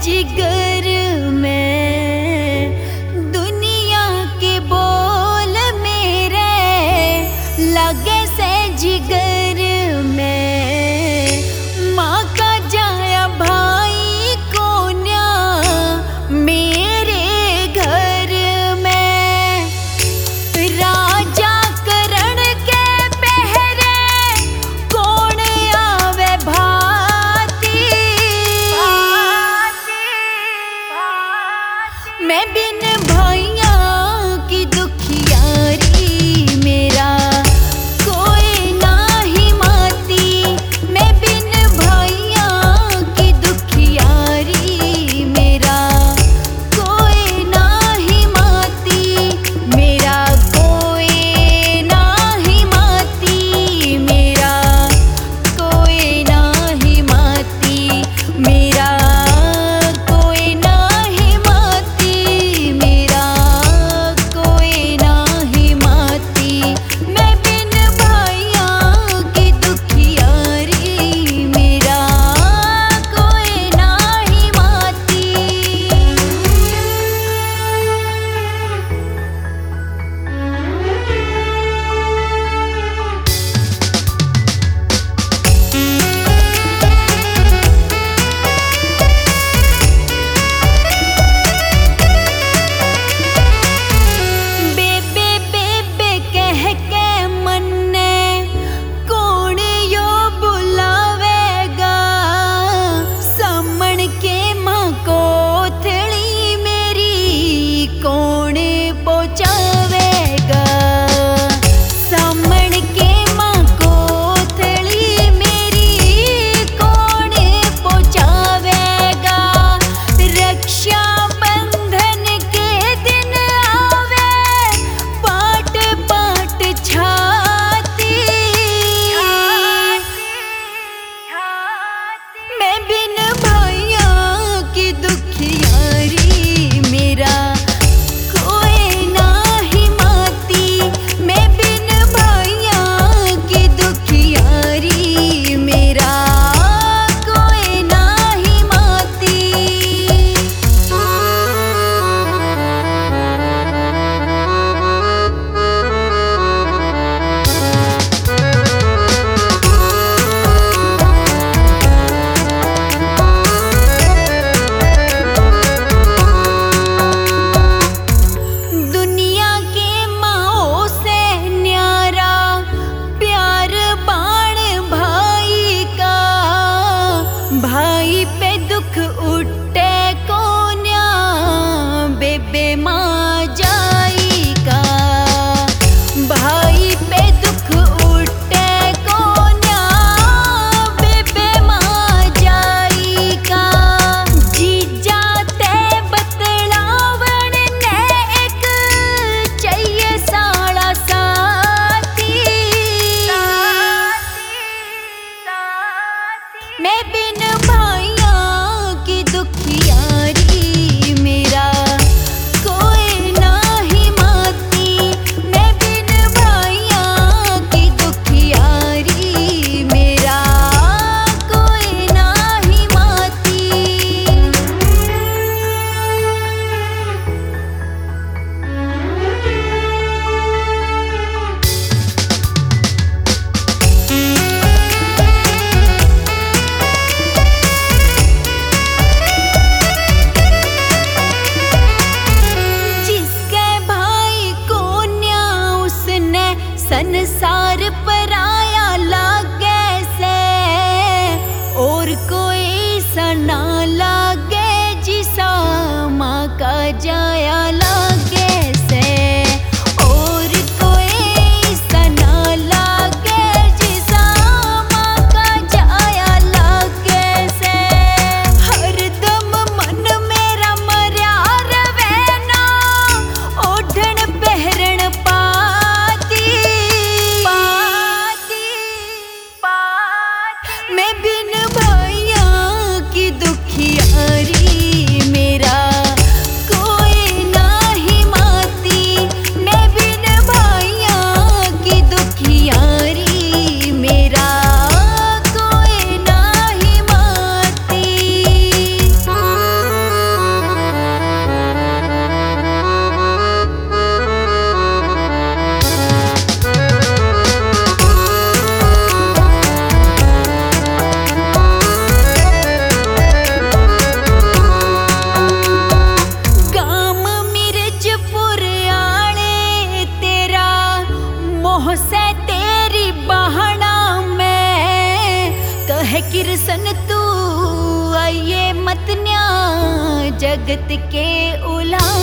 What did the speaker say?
जिगर में, दुनिया के बोल मेरे लगे से जिगर में। माँ का जाया भाई कोन्या मेरे घर में, राजा करण के पहरे कौन आवे भाती। मैं बिन भाइया की दुखियारी मेरा कोई नाही माती। मैं बिन भाइया की दुखियारी मेरा कोई नाही माती। मेरा कोई नाही माती, मेरा कोई नाही माती, मेरा कोई नाही माती, मेरा कोई नाही माती। मैं बिन भाइया की दुखियारी मेरा कोई नाही माती। बेबे बेबे कह के मन्ने कौन यो बुलावेगा। सामण के माँ कोथली मेरी कौन पहुँचावेगा। सामण के माँ कोथली मेरी कौन पहुँचावेगा। रक्षा बंधन के दिन आवे पाट पाट छाती। मैं बिन भाइया की दुखियारी मेरा कोई नाही माती। मैं बिन भाइया की दुखियारी मेरा कोई नाही माती। दुनिया के माओ से न्यारा प्यार बाण भाई का। भाई पे दुख उठे कोन्या बेबे माँ जाई का। भाई पे दुख उठे कोन्या बेबे माँ जाई का। जीजा ते बतलावण ने एक चाहिए साड़ा साथी। मैं बिन भाइया की दुखियारी मेरा कोई नाही माती। मैं बिन भाइया की दुखियारी मेरा कोई नाही माती। जिसके भाई कोन्या उसने संसार पराया लागे से। और कोई सना लागे जिसा माँ का जाया लागे से। और कोई सना लागे जिसा माँ का जाया लागे से। हरदम मन मेरा मर्या रवे ना ओढ़ण पहरण पाती। मैं बिन भाइया की दुखियारी मेरा कोई नाही माती। मैं बिन भाइया की दुखियारी मेरा कोई नाही माती। जगत के उला